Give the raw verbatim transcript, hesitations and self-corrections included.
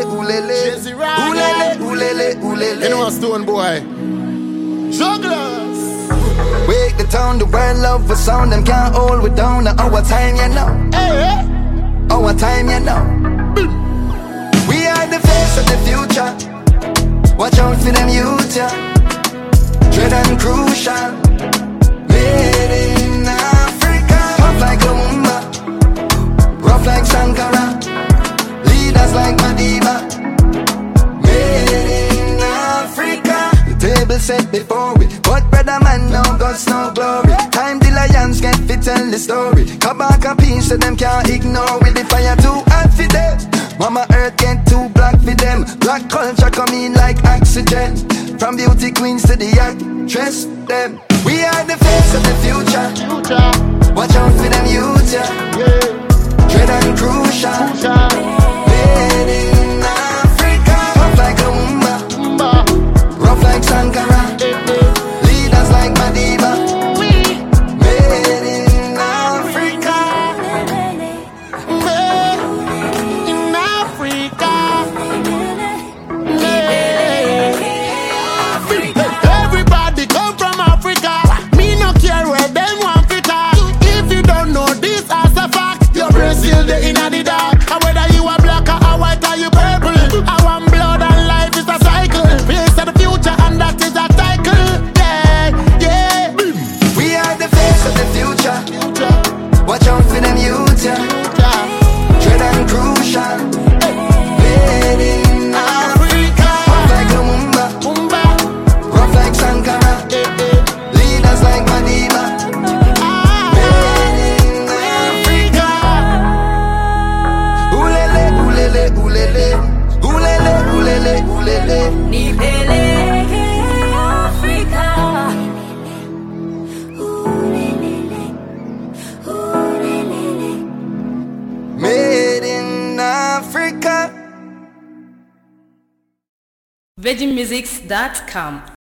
oolele. Oolele, oolele, oolele. You know a stone boy. Jugglers. Wake the town, the world love for sound. Them can't hold we down. Now our time, you know. Hey. Our time, you know. We are the face of the future. Watch out for them youth, yeah. Dread and crucial. Made in Africa. Tough like a Lumba, rough like Sankara, leaders like Madiba. Made in Africa. The table set before we, but brother man now God's no glory. Time the lions get fit tell the story. Kabaka piece so them can't ignore. With the fire too hot for them. Mama earth get too black for them. Black culture come in like oxygen. From beauty queens to the actress them. We are the face of the future. Watch out for them youth, yeah. Dread and crucial. Made in Africa. Tough like a Lumba, rough like Sankara, leaders like Madiba. Made in Africa. Made in Africa. Everybody come from Africa. Me no care where them want fit at. If you don't know this as a fact, you're Brazil, the inna the dark. And whether you are black or white or you purple, I want blood and life is a cycle. Face of the future and that is a cycle. Yeah, yeah. We are the face of the future. Watch out for them youth, yeah. Dread and crucial. Made in Africa. Tough like a Lumba, rough like Sankara, leaders like Madiba. Made in Africa. Oolele, oolele, oolele. Oolele, oolele, oolele. Nipeleke Afrika. Made in Africa. virgin musics dot com